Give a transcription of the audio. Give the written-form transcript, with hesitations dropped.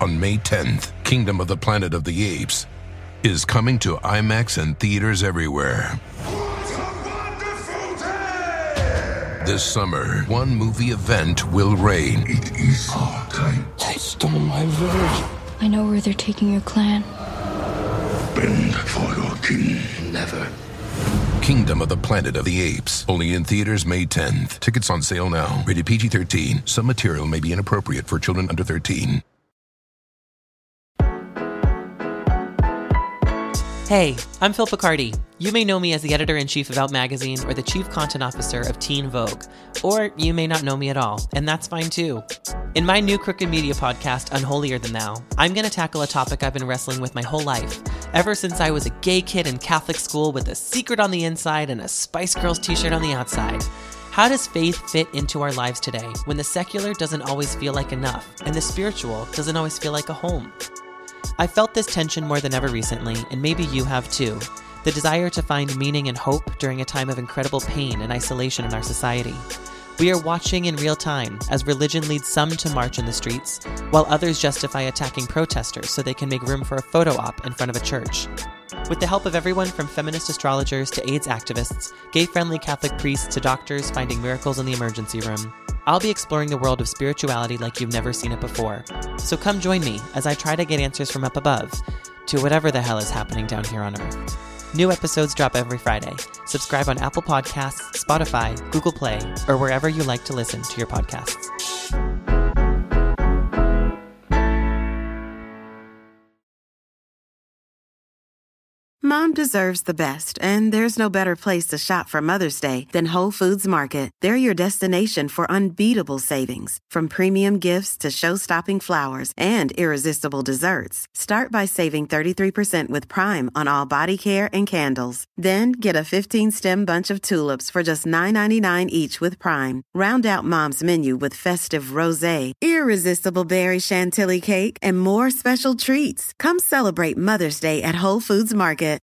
On May 10th, Kingdom of the Planet of the Apes is coming to IMAX and theaters everywhere. What a wonderful day! This summer, one movie event will reign. It is our time. They stole my village. I know where they're taking your clan. Bend for your king. Never. Kingdom of the Planet of the Apes. Only in theaters May 10th. Tickets on sale now. Rated PG-13. Some material may be inappropriate for children under 13. Hey, I'm Phil Picardi. You may know me as the editor-in-chief of Out Magazine or the chief content officer of Teen Vogue. Or you may not know me at all, and that's fine too. In my new Crooked Media podcast, Unholier Than Thou, I'm going to tackle a topic I've been wrestling with my whole life, ever since I was a gay kid in Catholic school with a secret on the inside and a Spice Girls t-shirt on the outside. How does faith fit into our lives today when the secular doesn't always feel like enough and the spiritual doesn't always feel like a home? I felt this tension more than ever recently, and maybe you have too. The desire to find meaning and hope during a time of incredible pain and isolation in our society. We are watching in real time as religion leads some to march in the streets, while others justify attacking protesters so they can make room for a photo op in front of a church. With the help of everyone from feminist astrologers to AIDS activists, gay-friendly Catholic priests to doctors finding miracles in the emergency room, I'll be exploring the world of spirituality like you've never seen it before. So come join me as I try to get answers from up above to whatever the hell is happening down here on Earth. New episodes drop every Friday. Subscribe on Apple Podcasts, Spotify, Google Play, or wherever you like to listen to your podcasts. Mom deserves the best, and there's no better place to shop for Mother's Day than Whole Foods Market. They're your destination for unbeatable savings, from premium gifts to show-stopping flowers and irresistible desserts. Start by saving 33% with Prime on all body care and candles. Then get a 15-stem bunch of tulips for just $9.99 each with Prime. Round out Mom's menu with festive rosé, irresistible berry chantilly cake, and more special treats. Come celebrate Mother's Day at Whole Foods Market.